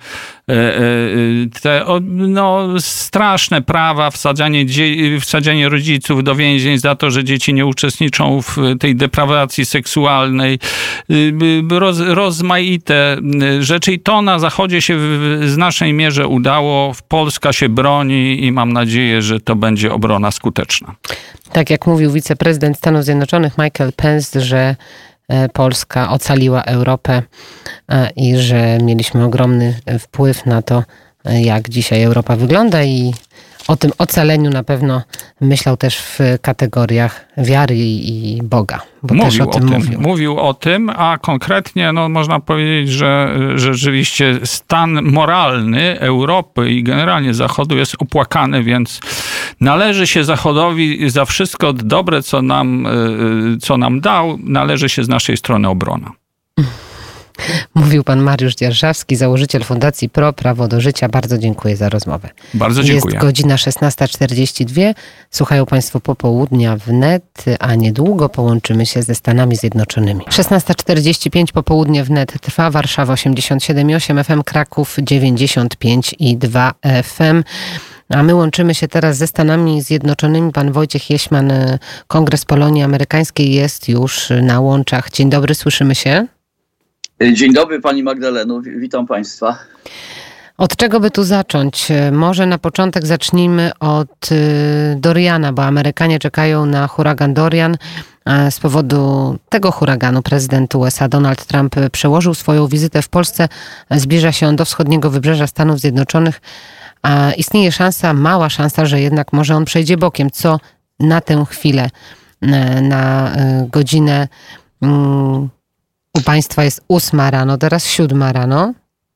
straszne prawa, wsadzanie rodziców do więzień za to, że dzieci nie uczestniczą w tej deprawacji seksualnej, rozmaite rzeczy. I to na Zachodzie się w znacznej mierze udało. Polska się broni i mam nadzieję, że to będzie obrona skuteczna. Tak jak mówił wiceprezydent Stanów Zjednoczonych Michael Pence, że Polska ocaliła Europę i że mieliśmy ogromny wpływ na to, jak dzisiaj Europa wygląda, i o tym ocaleniu na pewno myślał też w kategoriach wiary i Boga, bo też o tym mówił. Mówił o tym, a konkretnie można powiedzieć, że rzeczywiście stan moralny Europy i generalnie Zachodu jest opłakany, więc należy się Zachodowi za wszystko dobre, co nam dał, należy się z naszej strony obrona. Mówił pan Mariusz Dzierżawski, założyciel Fundacji Pro Prawo do Życia. Bardzo dziękuję za rozmowę. Bardzo dziękuję. Jest godzina 16:42. Słuchają państwo Popołudnia wnet, a niedługo połączymy się ze Stanami Zjednoczonymi. 16:45 Popołudnie wnet trwa. Warszawa 87,8 FM, Kraków 95,2 FM. A my łączymy się teraz ze Stanami Zjednoczonymi. Pan Wojciech Jeśman, Kongres Polonii Amerykańskiej jest już na łączach. Dzień dobry, słyszymy się? Dzień dobry pani Magdaleno, witam państwa. Od czego by tu zacząć? Może na początek zacznijmy od Doriana, bo Amerykanie czekają na huragan Dorian. Z powodu tego huraganu prezydent USA Donald Trump przełożył swoją wizytę w Polsce. Zbliża się on do wschodniego wybrzeża Stanów Zjednoczonych. A istnieje szansa, mała szansa, że jednak może on przejdzie bokiem. Co na tę chwilę, na godzinę u państwa jest 8 rano, teraz 7 rano?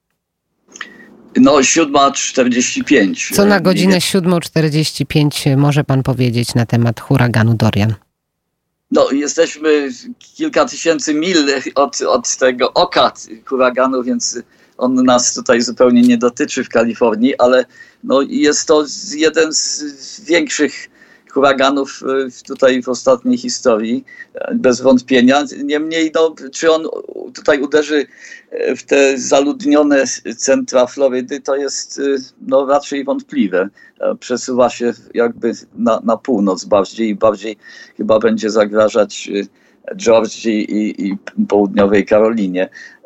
7:45. Co na godzinę 7:45 może pan powiedzieć na temat huraganu Dorian? Jesteśmy kilka tysięcy mil od tego oka huraganu, więc on nas tutaj zupełnie nie dotyczy w Kalifornii, ale jest to jeden z większych huraganów tutaj w ostatniej historii, bez wątpienia. Niemniej, czy on tutaj uderzy w te zaludnione centra Florydy, to jest raczej wątpliwe. Przesuwa się jakby na północ bardziej chyba będzie zagrażać Georgii i południowej Karolinie.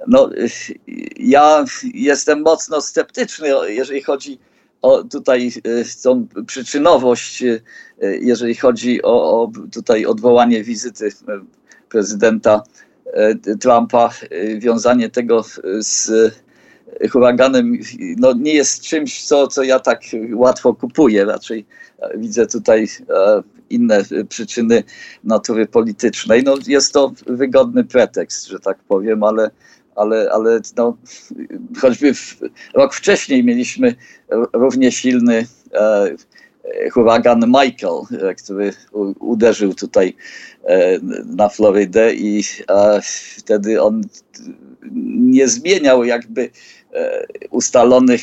Ja jestem mocno sceptyczny, jeżeli chodzi o tutaj tą przyczynowość, jeżeli chodzi o tutaj odwołanie wizyty prezydenta Trumpa. Wiązanie tego z huraganem nie jest czymś, co ja tak łatwo kupuję. Raczej widzę tutaj inne przyczyny natury politycznej. Jest to wygodny pretekst, że tak powiem, ale choćby rok wcześniej mieliśmy równie silny huragan Michael, który uderzył tutaj na Florydę i wtedy on nie zmieniał jakby ustalonych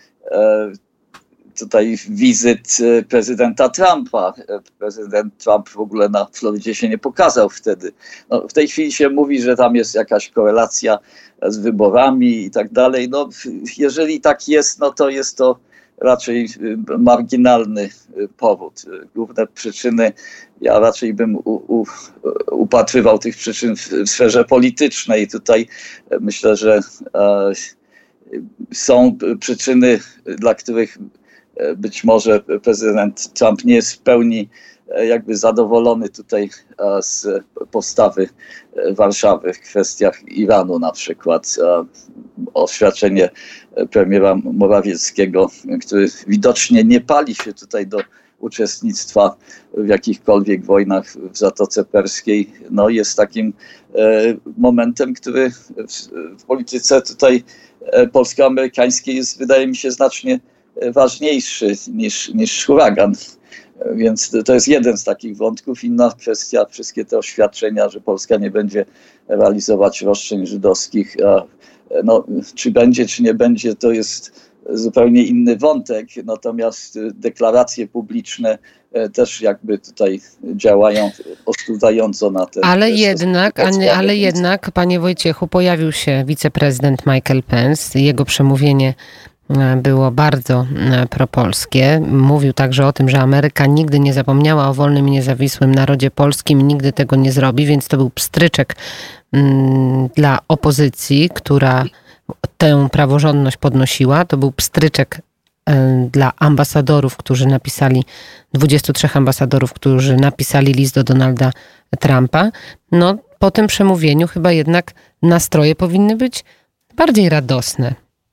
tutaj wizyt prezydenta Trumpa. Prezydent Trump w ogóle na Florydzie się nie pokazał wtedy. W tej chwili się mówi, że tam jest jakaś korelacja z wyborami i tak dalej. Jeżeli tak jest, to jest to raczej marginalny powód. Główne przyczyny, ja raczej bym upatrywał tych przyczyn w sferze politycznej. Tutaj myślę, że są przyczyny, dla których być może prezydent Trump nie jest w pełni jakby zadowolony tutaj z postawy Warszawy w kwestiach Iranu na przykład. Oświadczenie premiera Morawieckiego, który widocznie nie pali się tutaj do uczestnictwa w jakichkolwiek wojnach w Zatoce Perskiej, no jest takim momentem, który w polityce tutaj polsko-amerykańskiej jest, wydaje mi się, znacznie ważniejszy niż huragan. Więc to jest jeden z takich wątków. Inna kwestia, wszystkie te oświadczenia, że Polska nie będzie realizować roszczeń żydowskich. No, czy będzie, czy nie będzie, to jest zupełnie inny wątek. Natomiast deklaracje publiczne też jakby tutaj działają ostudzająco na te... Ale jednak, panie Wojciechu, pojawił się wiceprezydent Michael Pence. Jego przemówienie było bardzo propolskie. Mówił także o tym, że Ameryka nigdy nie zapomniała o wolnym i niezawisłym narodzie polskim i nigdy tego nie zrobi, więc to był pstryczek dla opozycji, która tę praworządność podnosiła. To był pstryczek dla ambasadorów, którzy napisali, 23 ambasadorów, którzy napisali list do Donalda Trumpa. No, po tym przemówieniu chyba jednak nastroje powinny być bardziej radosne.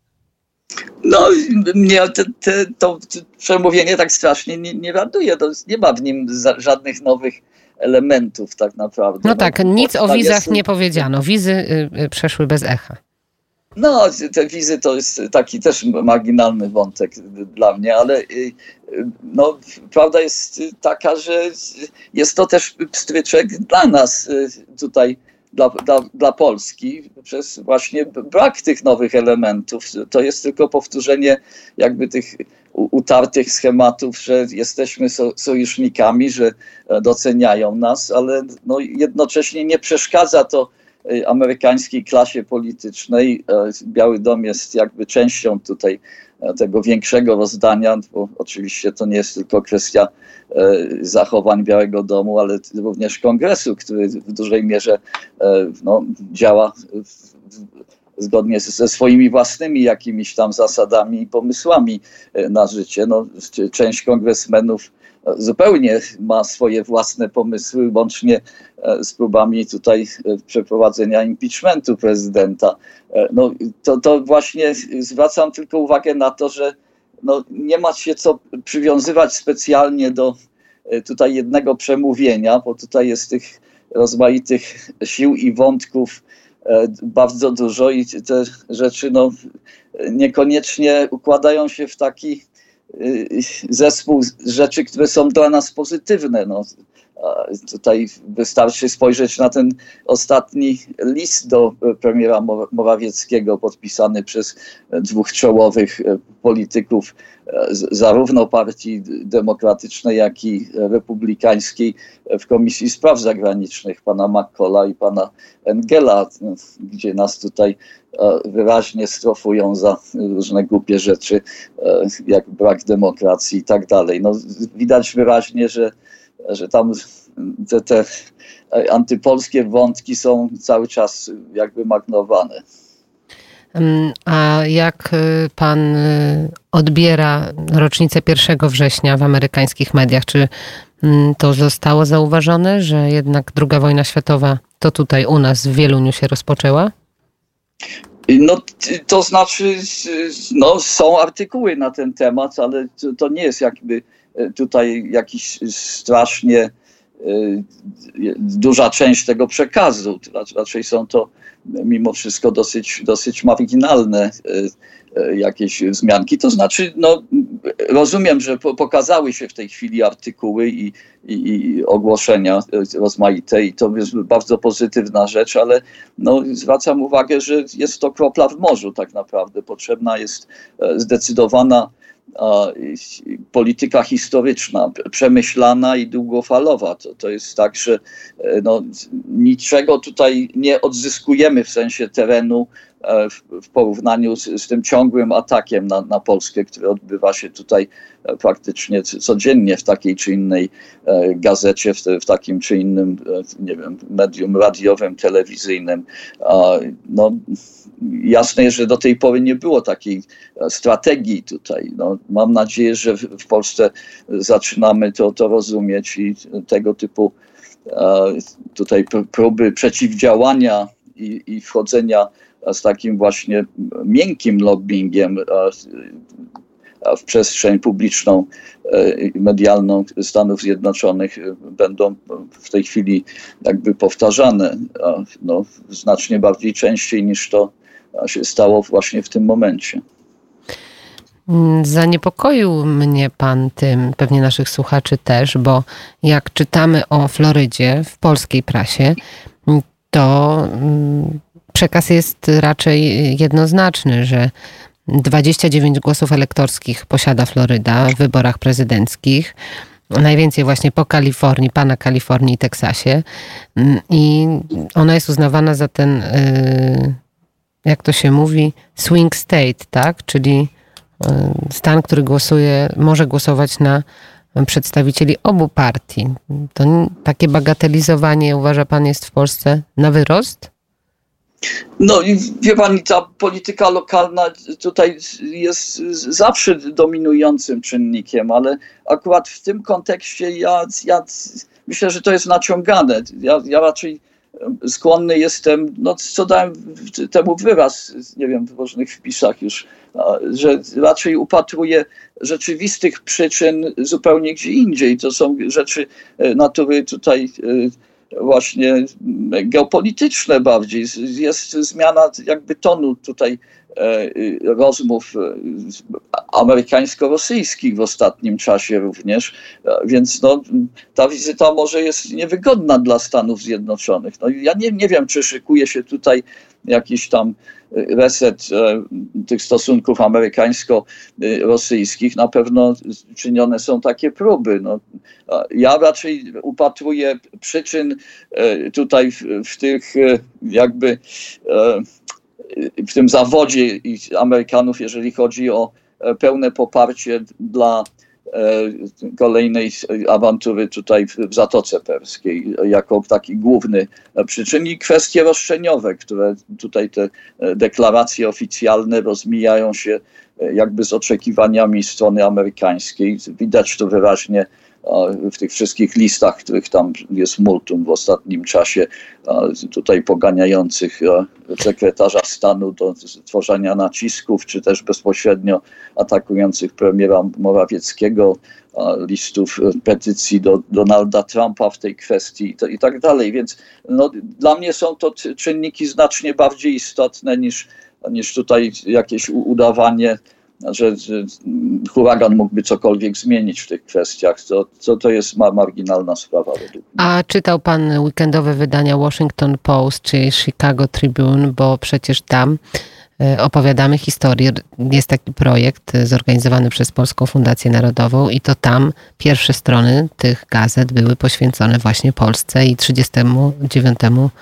No, mnie to przemówienie tak strasznie nie raduje. Nie ma w nim żadnych nowych elementów tak naprawdę. No tak, nic o wizach nie powiedziano. Wizy przeszły bez echa. No, te wizy to jest taki też marginalny wątek dla mnie, ale no, prawda jest taka, że jest to też pstryczek dla nas tutaj, dla Polski, przez właśnie brak tych nowych elementów. To jest tylko powtórzenie jakby tych utartych schematów, że jesteśmy sojusznikami, że doceniają nas, ale no jednocześnie nie przeszkadza to amerykańskiej klasie politycznej. Biały Dom jest jakby częścią tutaj tego większego rozdania, bo oczywiście to nie jest tylko kwestia zachowań Białego Domu, ale również Kongresu, który w dużej mierze no, działa zgodnie ze swoimi własnymi jakimiś tam zasadami i pomysłami na życie. No, część kongresmenów zupełnie ma swoje własne pomysły, łącznie z próbami tutaj przeprowadzenia impeachmentu prezydenta. No, to właśnie zwracam tylko uwagę na to, że no, nie ma się co przywiązywać specjalnie do tutaj jednego przemówienia, bo tutaj jest tych rozmaitych sił i wątków bardzo dużo i te rzeczy no, niekoniecznie układają się w taki zespół rzeczy, które są dla nas pozytywne. No, tutaj wystarczy spojrzeć na ten ostatni list do premiera Morawieckiego podpisany przez dwóch czołowych polityków zarówno Partii Demokratycznej, jak i Republikańskiej w Komisji Spraw Zagranicznych, pana McCalla i pana Engela, gdzie nas tutaj wyraźnie strofują za różne głupie rzeczy, jak brak demokracji i tak dalej. No, widać wyraźnie, że tam te antypolskie wątki są cały czas jakby marnowane. A jak pan odbiera rocznicę 1 września w amerykańskich mediach? Czy to zostało zauważone, że jednak II wojna światowa to tutaj u nas w Wieluniu się rozpoczęła? No, to znaczy, no, są artykuły na ten temat, ale to nie jest jakby tutaj jakiś strasznie duża część tego przekazu. Raczej są to mimo wszystko dosyć marginalne jakieś wzmianki. To znaczy, no, rozumiem, że pokazały się w tej chwili artykuły i ogłoszenia rozmaite i to jest bardzo pozytywna rzecz, ale no, zwracam uwagę, że jest to kropla w morzu tak naprawdę. Potrzebna jest zdecydowana polityka historyczna, przemyślana i długofalowa. To jest tak, że no, niczego tutaj nie odzyskujemy w sensie terenu w porównaniu z tym ciągłym atakiem na Polskę, który odbywa się tutaj praktycznie codziennie w takiej czy innej gazecie, w takim czy innym, nie wiem, medium radiowym, telewizyjnym. No, jasne jest, że do tej pory nie było takiej strategii tutaj. No, mam nadzieję, że w Polsce zaczynamy to rozumieć i tego typu tutaj próby przeciwdziałania i wchodzenia z takim właśnie miękkim lobbyingiem w przestrzeń publiczną i medialną Stanów Zjednoczonych będą w tej chwili jakby powtarzane znacznie bardziej częściej niż to się stało właśnie w tym momencie. Zaniepokoił mnie pan tym, pewnie naszych słuchaczy też, bo jak czytamy o Florydzie w polskiej prasie, to przekaz jest raczej jednoznaczny, że 29 głosów elektorskich posiada Floryda w wyborach prezydenckich. Najwięcej właśnie po Kalifornii, pana Kalifornii i Teksasie. I ona jest uznawana za ten, jak to się mówi, swing state, tak? Czyli stan, który może głosować na przedstawicieli obu partii. To takie bagatelizowanie, uważa pan, jest w Polsce na wyrost? No i wie pani, ta polityka lokalna tutaj jest zawsze dominującym czynnikiem, ale akurat w tym kontekście ja myślę, że to jest naciągane. Ja raczej skłonny jestem, co dałem temu wyraz, nie wiem, w różnych wpisach już, że raczej upatruję rzeczywistych przyczyn zupełnie gdzie indziej. To są rzeczy natury tutaj właśnie geopolityczne bardziej. Jest zmiana jakby tonu tutaj rozmów amerykańsko-rosyjskich w ostatnim czasie również, więc ta wizyta może jest niewygodna dla Stanów Zjednoczonych. Ja nie wiem, czy szykuje się tutaj jakiś tam reset tych stosunków amerykańsko-rosyjskich. Na pewno czynione są takie próby. Ja raczej upatruję przyczyn tutaj w tych jakby w tym zawodzie Amerykanów, jeżeli chodzi o pełne poparcie dla kolejnej awantury tutaj w Zatoce Perskiej jako taki główny przyczyn i kwestie roszczeniowe, które tutaj te deklaracje oficjalne rozmijają się jakby z oczekiwaniami strony amerykańskiej. Widać to wyraźnie w tych wszystkich listach, których tam jest multum w ostatnim czasie, tutaj poganiających sekretarza stanu do tworzenia nacisków, czy też bezpośrednio atakujących premiera Morawieckiego, listów petycji do Donalda Trumpa w tej kwestii i tak dalej. Więc dla mnie są to czynniki znacznie bardziej istotne niż tutaj jakieś udawanie, że huragan mógłby cokolwiek zmienić w tych kwestiach. To jest marginalna sprawa według mnie. A czytał pan weekendowe wydania Washington Post czy Chicago Tribune, bo przecież tam opowiadamy historię. Jest taki projekt zorganizowany przez Polską Fundację Narodową i to tam pierwsze strony tych gazet były poświęcone właśnie Polsce i 39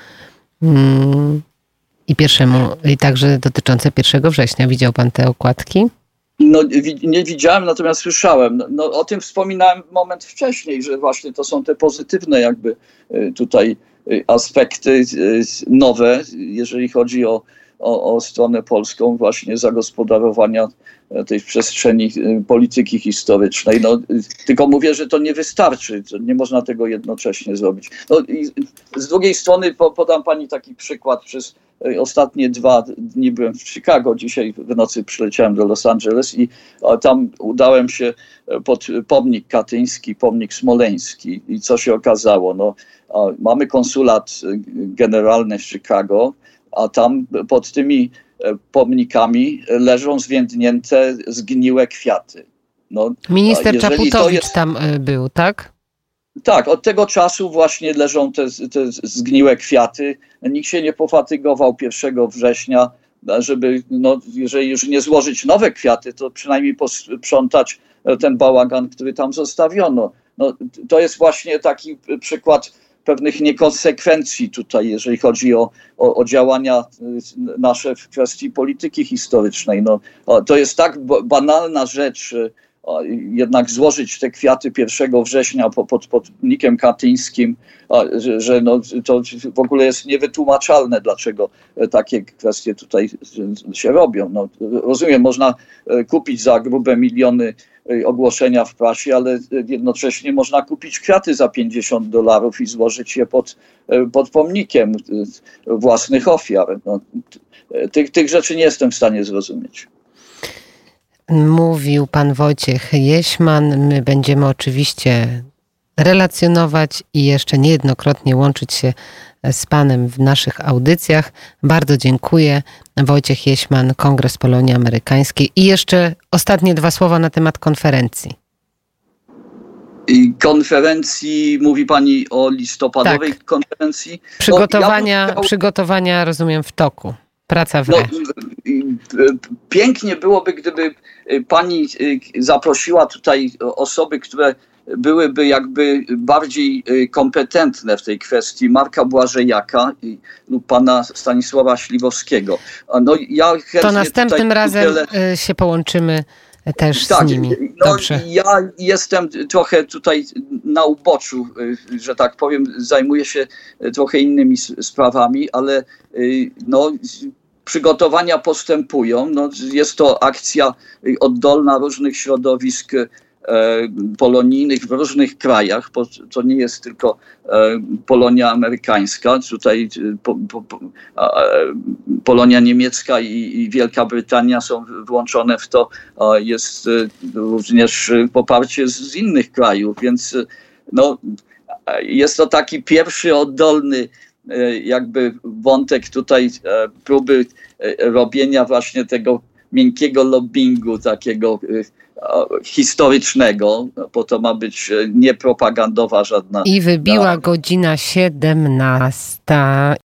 i i także dotyczące 1 września. Widział pan te okładki? Nie widziałem, natomiast słyszałem. O tym wspominałem moment wcześniej, że właśnie to są te pozytywne jakby tutaj aspekty nowe, jeżeli chodzi o stronę polską właśnie zagospodarowania tej przestrzeni polityki historycznej. Tylko mówię, że to nie wystarczy, nie można tego jednocześnie zrobić. I z drugiej strony podam pani taki przykład. Przez ostatnie 2 dni byłem w Chicago, dzisiaj w nocy przyleciałem do Los Angeles i tam udałem się pod pomnik katyński, pomnik smoleński i co się okazało? Mamy konsulat generalny w Chicago, a tam pod tymi pomnikami leżą zwiędnięte, zgniłe kwiaty. Minister Czaputowicz tam był, tak? Tak, od tego czasu właśnie leżą te zgniłe kwiaty. Nikt się nie pofatygował 1 września, żeby, jeżeli już nie złożyć nowe kwiaty, to przynajmniej posprzątać ten bałagan, który tam zostawiono. To jest właśnie taki przykład pewnych niekonsekwencji tutaj, jeżeli chodzi o działania nasze w kwestii polityki historycznej. No, to jest tak banalna rzecz, jednak złożyć te kwiaty 1 września pod pomnikiem katyńskim, że no, to w ogóle jest niewytłumaczalne, dlaczego takie kwestie tutaj się robią. No, rozumiem, można kupić za grube miliony ogłoszenia w prasie, ale jednocześnie można kupić kwiaty za $50 i złożyć je pod pomnikiem własnych ofiar. No, tych rzeczy nie jestem w stanie zrozumieć. Mówił pan Wojciech Jeśman. My będziemy oczywiście relacjonować i jeszcze niejednokrotnie łączyć się z panem w naszych audycjach. Bardzo dziękuję. Wojciech Jeśman, Kongres Polonii Amerykańskiej. I jeszcze ostatnie 2 słowa na temat konferencji. I konferencji, mówi pani o listopadowej konferencji? Przygotowania, rozumiem, w toku. Praca w re. Pięknie byłoby, gdyby pani zaprosiła tutaj osoby, które byłyby jakby bardziej kompetentne w tej kwestii, Marka Błażejaka lub pana Stanisława Śliwowskiego. No, ja to następnym razem się połączymy też z nimi. Dobrze. Ja jestem trochę tutaj na uboczu, że tak powiem, zajmuję się trochę innymi sprawami, ale no, przygotowania postępują. No, jest to akcja oddolna różnych środowisk polonijnych w różnych krajach. To nie jest tylko Polonia amerykańska. Tutaj Polonia niemiecka i Wielka Brytania są włączone w to. Jest również poparcie z innych krajów, więc no, jest to taki pierwszy oddolny jakby wątek tutaj próby robienia właśnie tego miękkiego lobbingu, takiego historycznego, bo to ma być nie propagandowa żadna. I wybiła godzina 17.